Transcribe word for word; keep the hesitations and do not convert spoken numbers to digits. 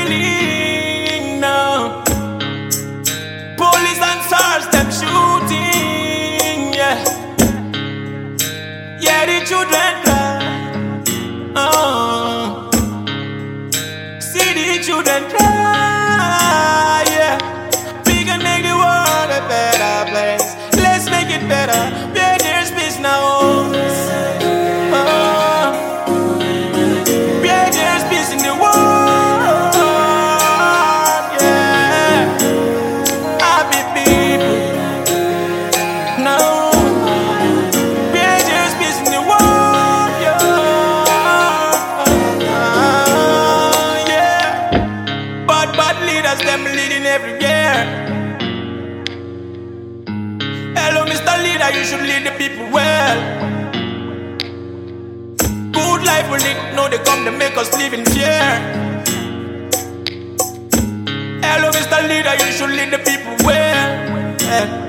killing now. Police and SARS, them shooting, yeah. Yeah, the children cry. Oh. See the children cry, yeah. We can make the world a better place. Let's make it better. Where there's peace now. Oh. Where there's peace in the world, yeah. Happy people now. Where there's peace in the world, yeah. Yeah. Bad, bad leaders, them leading everywhere. Hello, Mister Leader, you should lead the people well. Good life will need, no, they come to make us live in fear. Hello, Mister Leader, you should lead the people well. Yeah.